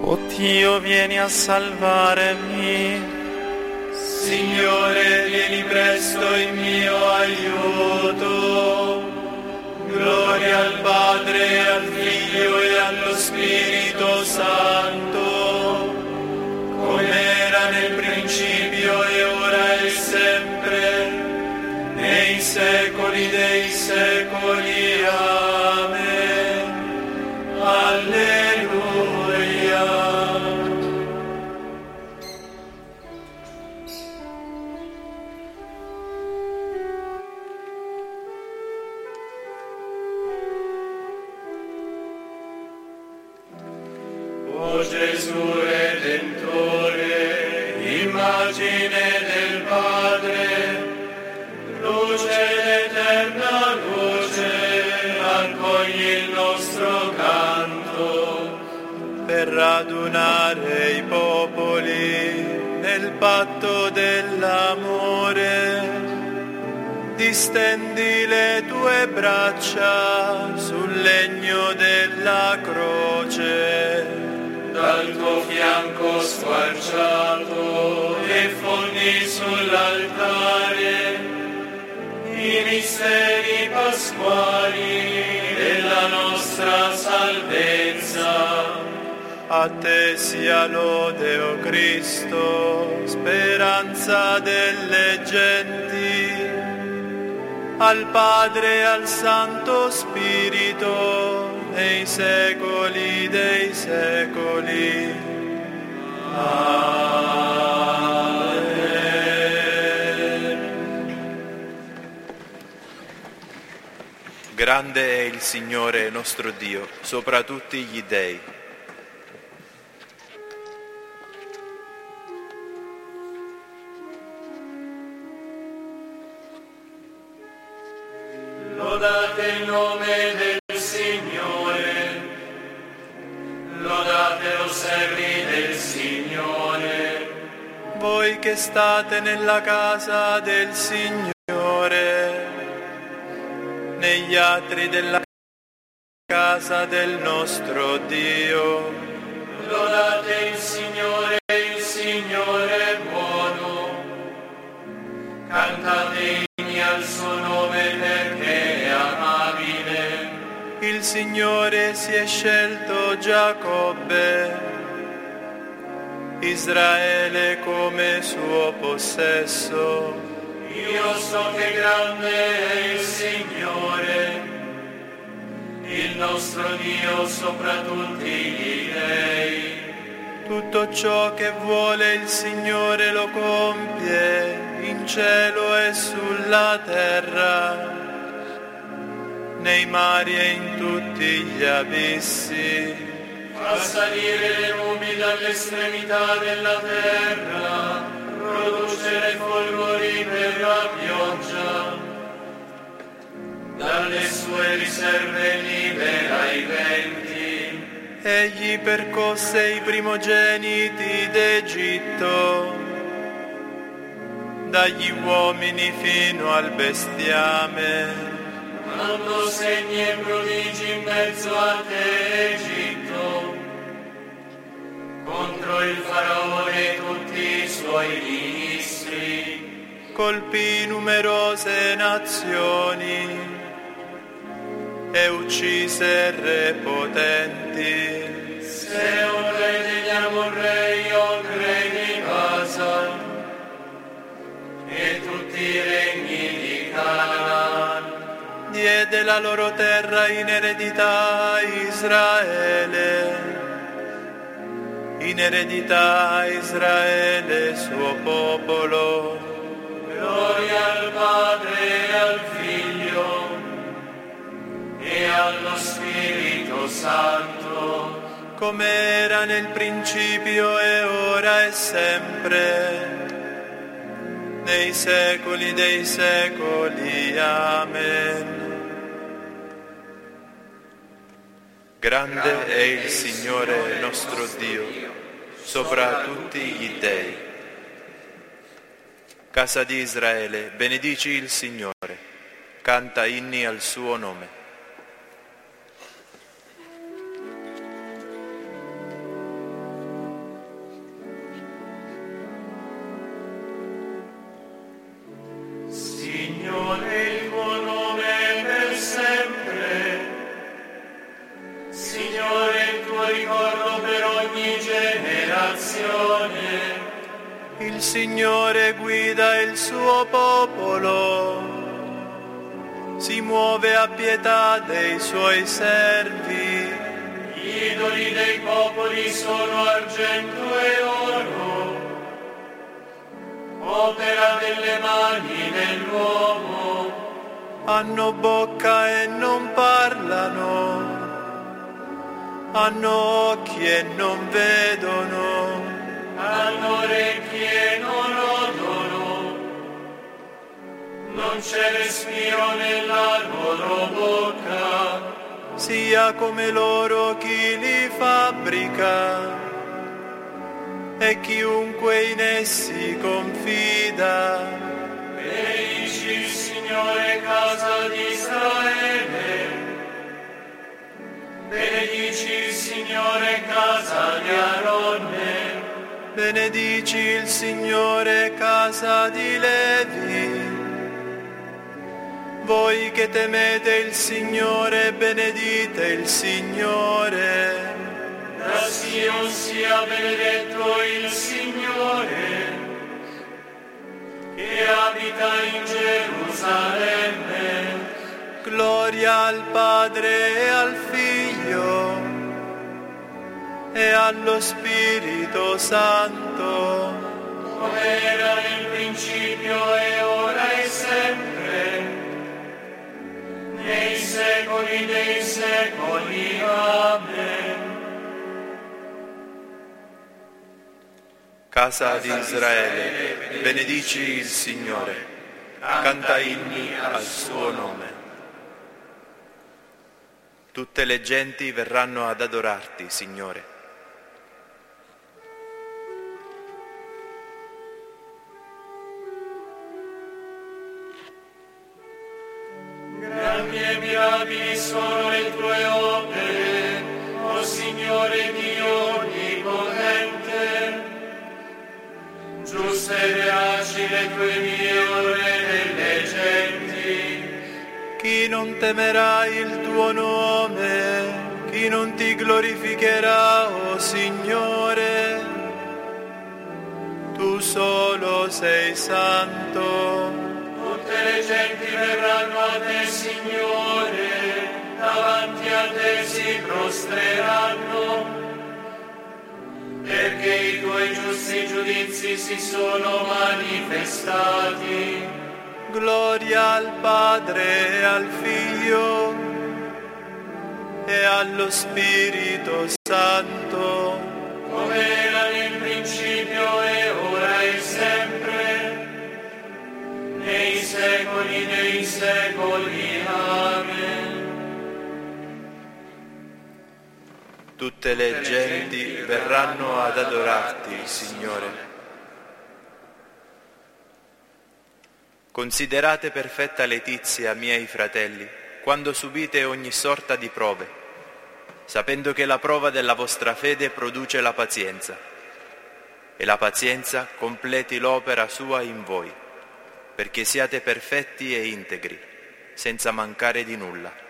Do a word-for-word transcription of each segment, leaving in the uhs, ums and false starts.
O Dio, vieni a salvarmi. Signore, vieni presto in mio aiuto. Gloria al Padre, al Figlio e allo Spirito Santo, come era nel principio e ora e sempre, nei secoli dei secoli. Amen. Alleluia. O Gesù Redentore, immagine del Padre, luce eterna luce, accogli il nostro canto. Per radunare i popoli nel patto dell'amore, distendi le tue braccia sul legno della croce. Dal tuo fianco squarciato e fondi sull'altare i misteri pasquali della nostra salvezza. A te sia lode, o Cristo, speranza delle genti, al Padre e al Santo Spirito, nei secoli dei secoli. Amen. Grande è il Signore nostro Dio, sopra tutti gli dei. Lodate il nome del Signore, lodate o servi del Signore. Voi che state nella casa del Signore, negli atri della casa del nostro Dio. Lodate il Signore, il Signore è buono. Cantate inni al suo nome perché è amabile. Il Signore si è scelto Giacobbe, Israele come suo possesso. Io so che grande è il Signore, il nostro Dio sopra tutti gli dei. Tutto ciò che vuole il Signore lo compie, in cielo e sulla terra, nei mari e in tutti gli abissi. Fa salire le nubi dall'estremità della terra, produce le folgori per la pioggia. Dalle sue riserve libera i venti. Egli percosse i primogeniti d'Egitto, dagli uomini fino al bestiame. Mandò segni e prodigi in mezzo a te, Egitto, contro il faraone e tutti i suoi ministri. Colpì numerose nazioni e uccise re potenti. Se un re degli Amorrei o re di Basan e tutti i regni di Canaan. Diede la loro terra in eredità a Israele, in eredità a Israele suo popolo. Gloria al Padre e al Figlio e allo Spirito Santo, come era nel principio e ora e sempre, nei secoli dei secoli. Amen. Grande è il Signore nostro Dio, sopra tutti gli dei. Casa di Israele, benedici il Signore, canta inni al suo nome. salvazione. Il Signore guida il suo popolo, si muove a pietà dei suoi servi. Gli idoli dei popoli sono argento e oro, opera delle mani dell'uomo. Hanno bocca e non parlano, hanno occhi e non vedono, hanno orecchie e non odono, non c'è respiro nella loro bocca. Sia come loro chi li fabbrica e chiunque in essi confida. Benedici il Signore, casa di Israele. Benedici il Signore, casa di Aronne. Benedici il Signore, casa di Levi. Voi che temete il Signore, benedite il Signore. Da Sion sia benedetto il Signore, che abita in Gerusalemme. Gloria al Padre e al Figlio e allo Spirito Santo, come era nel principio e ora e sempre, nei secoli dei secoli. Amen. Casa di Israele, benedici il Signore, canta inni al suo nome. Tutte le genti verranno ad adorarti, Signore. Grandi e mirabili sono le tue opere, o Signore Dio onnipotente. Giuste e veraci le tue vie ore delle genti. Chi non temerà il tuo nome, chi non ti glorificherà, o Signore? Tu solo sei santo. Tutte le genti verranno a te, Signore, davanti a te si prostreranno, perché i tuoi giusti giudizi si sono manifestati. Gloria al Padre e al Figlio e allo Spirito Santo, come era nel principio e ora e sempre, nei secoli dei secoli. Amen. Tutte le genti verranno ad adorarti, Signore. Considerate perfetta letizia, miei fratelli, quando subite ogni sorta di prove, sapendo che la prova della vostra fede produce la pazienza, e la pazienza completi l'opera sua in voi, perché siate perfetti e integri, senza mancare di nulla.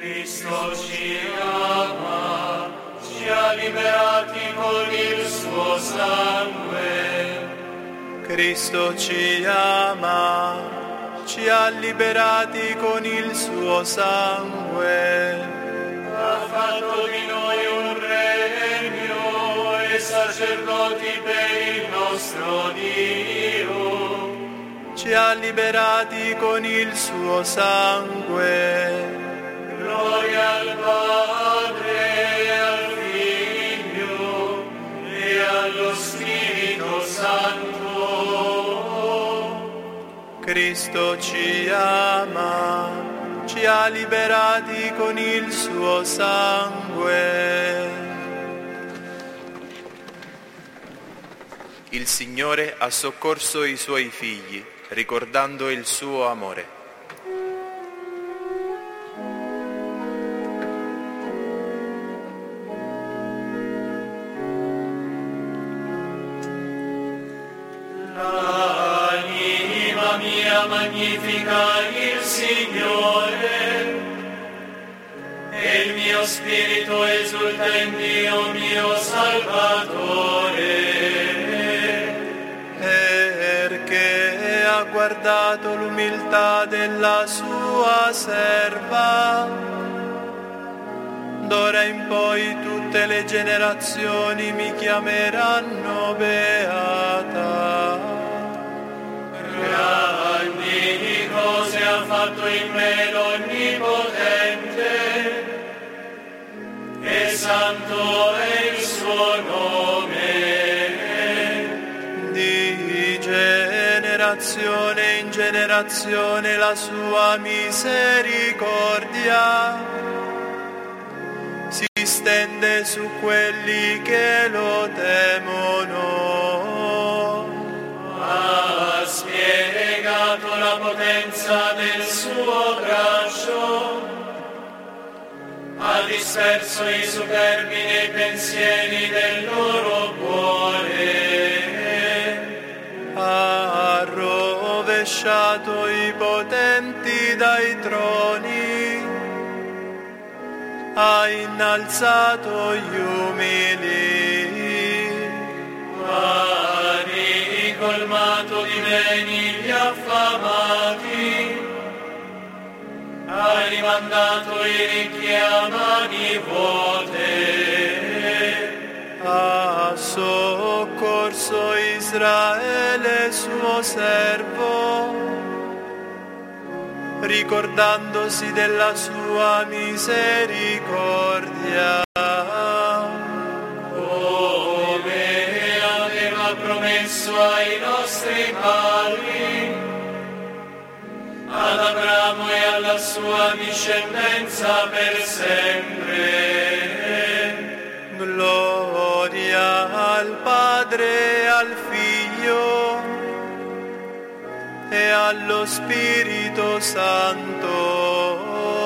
Cristo ci ama, ci ha liberati con il suo sangue. Cristo ci ama, ci ha liberati con il suo sangue. Ha fatto di noi un regno e sacerdoti per il nostro Dio. Ci ha liberati con il suo sangue. Gloria al Padre, al Figlio e allo Spirito Santo. Cristo ci ama, ci ha liberati con il suo sangue. Il Signore ha soccorso i suoi figli, ricordando il suo amore. L'anima mia magnifica il Signore, e il mio spirito esulta in Dio mio Salvatore. Perché ha guardato l'umiltà della sua serva, d'ora in poi tutte le generazioni mi chiameranno beata. Grandi cose ha fatto in me l'Onnipotente, e santo è il suo nome. Di generazione in generazione la sua misericordia si stende su quelli che lo temono. Ha spiegato la potenza del suo braccio, ha disperso i superbi nei pensieri del loro cuore. Ha rovesciato i potenti dai troni, ha innalzato gli umili, Ha ricolmato di beni gli affamati, ha rimandato i ricchi a mani vuote. ha soccorso Israele suo servo, ricordandosi della sua misericordia. Come aveva promesso ai nostri padri, ad Abramo e alla sua discendenza per sempre. Gloria al Padre e al Figlio e allo Spirito Santo,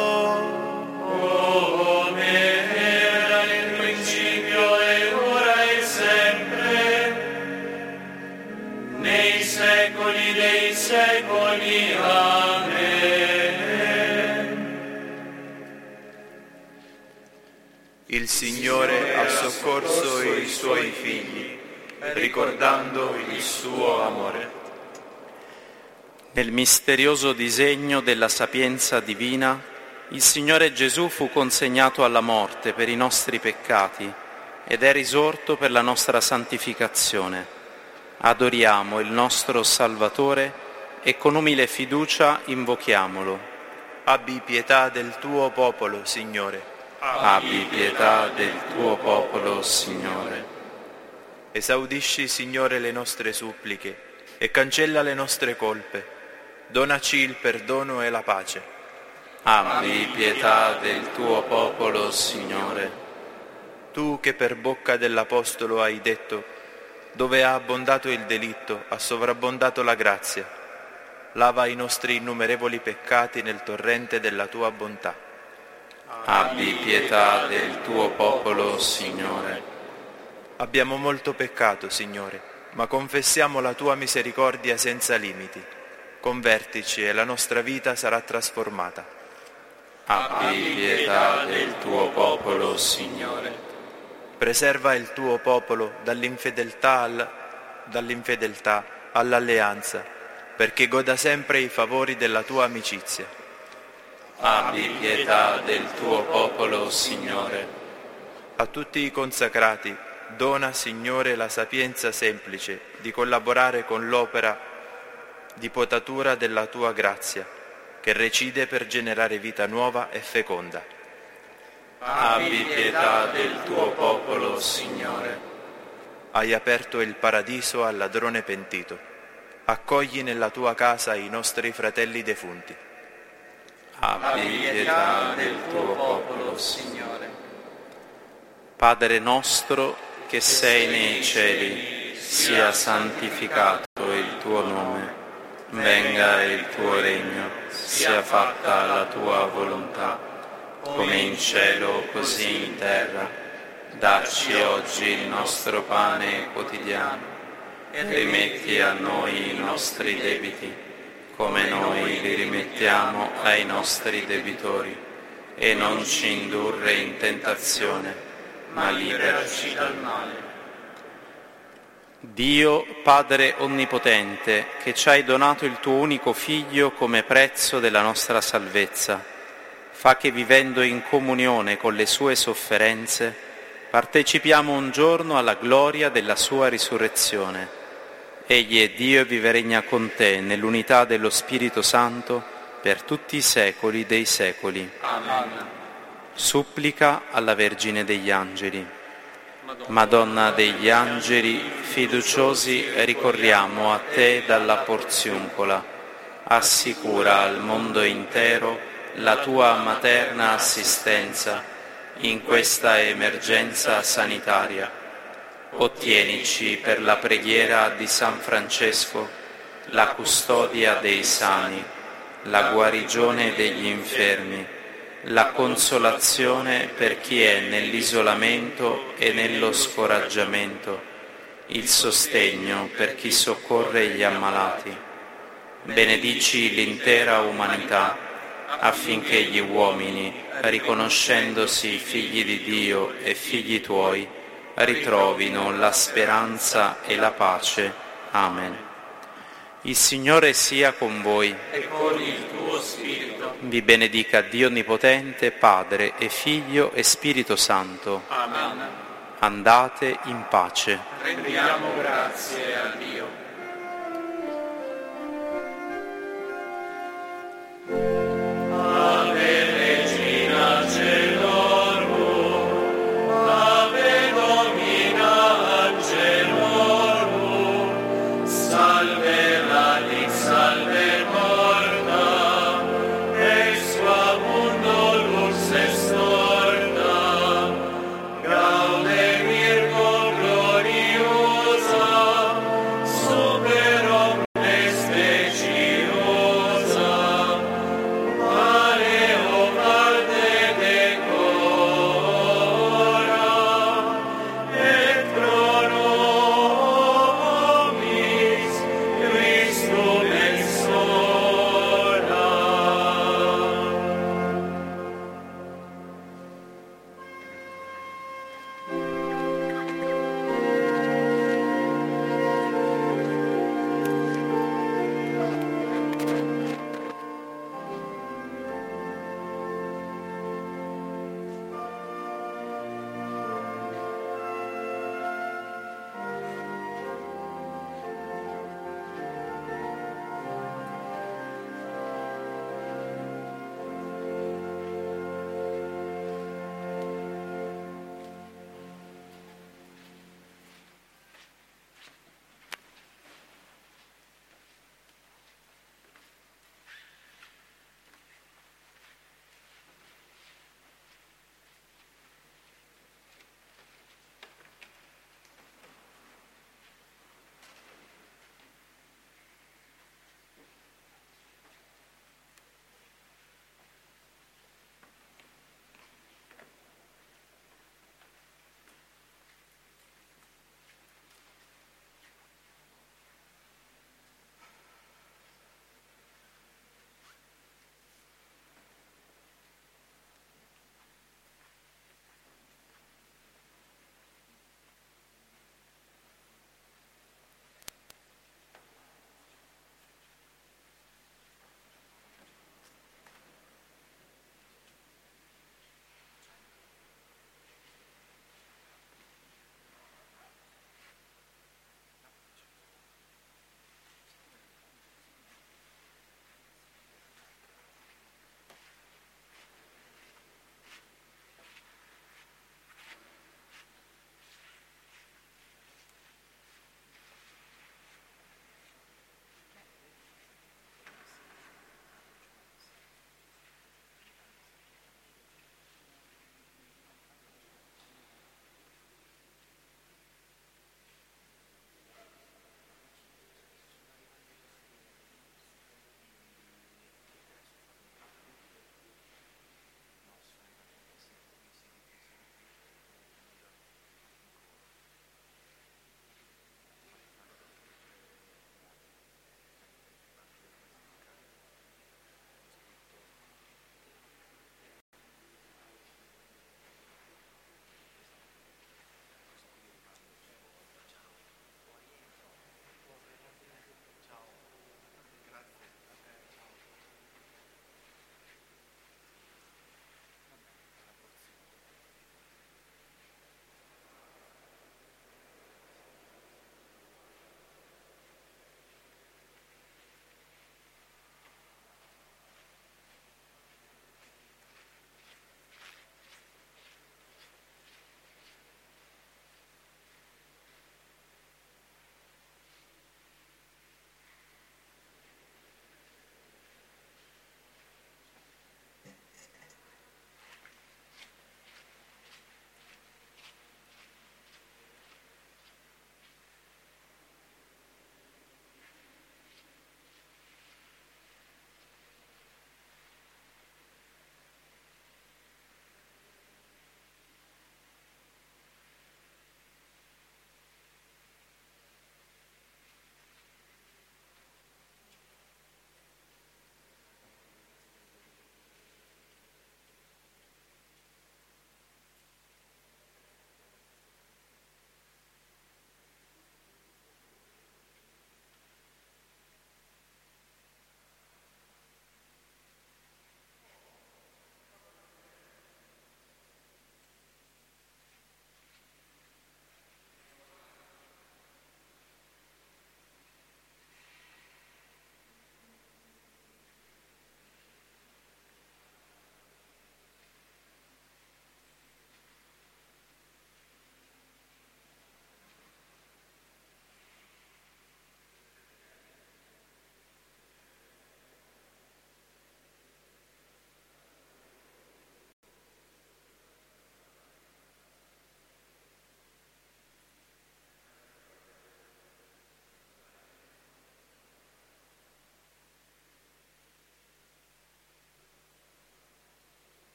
Come era nel principio e ora e sempre, nei secoli dei secoli. Amen. il Signore ha soccorso i suoi figli, ricordando il suo amore. Nel misterioso disegno della sapienza divina, il Signore Gesù fu consegnato alla morte per i nostri peccati ed è risorto per la nostra santificazione. Adoriamo il nostro Salvatore e con umile fiducia invochiamolo. Abbi pietà del tuo popolo, Signore. Abbi pietà del tuo popolo, Signore. Esaudisci, Signore, le nostre suppliche e cancella le nostre colpe. Donaci il perdono e la pace. Abbi pietà del tuo popolo, Signore. Tu che per bocca dell'Apostolo hai detto: dove ha abbondato il delitto, ha sovrabbondato la grazia. Lava i nostri innumerevoli peccati nel torrente della tua bontà. Abbi pietà del tuo popolo, Signore. Abbiamo molto peccato, Signore, ma confessiamo la tua misericordia senza limiti. Convertici e la nostra vita sarà trasformata. Abbi pietà del tuo popolo, Signore. Preserva il tuo popolo dall'infedeltà, al, dall'infedeltà all'alleanza, perché goda sempre i favori della tua amicizia. Abbi pietà del tuo popolo, Signore. A tutti i consacrati dona, Signore, la sapienza semplice di collaborare con l'opera di potatura della tua grazia, che recide per generare vita nuova e feconda. Abbi pietà del tuo popolo, Signore. Hai aperto il paradiso al ladrone pentito. Accogli nella tua casa i nostri fratelli defunti. Abbi pietà del tuo popolo, Signore. Padre nostro che sei nei cieli, sia santificato il tuo nome. Venga il tuo regno, sia fatta la tua volontà, come in cielo così in terra. Dacci oggi il nostro pane quotidiano e rimetti a noi i nostri debiti, come noi li rimettiamo ai nostri debitori, e non ci indurre in tentazione, ma liberaci dal male. Dio, Padre Onnipotente, che ci hai donato il tuo unico Figlio come prezzo della nostra salvezza, fa che vivendo in comunione con le sue sofferenze, partecipiamo un giorno alla gloria della sua risurrezione. Egli è Dio e vive e regna con te nell'unità dello Spirito Santo per tutti i secoli dei secoli. Amen. Supplica alla Vergine degli Angeli. Madonna degli Angeli, fiduciosi ricorriamo a te dalla porziuncola. Assicura al mondo intero la tua materna assistenza in questa emergenza sanitaria. Ottienici per la preghiera di San Francesco la custodia dei sani, la guarigione degli infermi, la consolazione per chi è nell'isolamento e nello scoraggiamento, il sostegno per chi soccorre gli ammalati. Benedici l'intera umanità affinché gli uomini, riconoscendosi figli di Dio e figli tuoi, ritrovino la speranza e la pace. Amen. Il Signore sia con voi. E con il tuo spirito. Vi benedica Dio Onnipotente, Padre e Figlio e Spirito Santo. Amen. Andate in pace. Rendiamo grazie a Dio.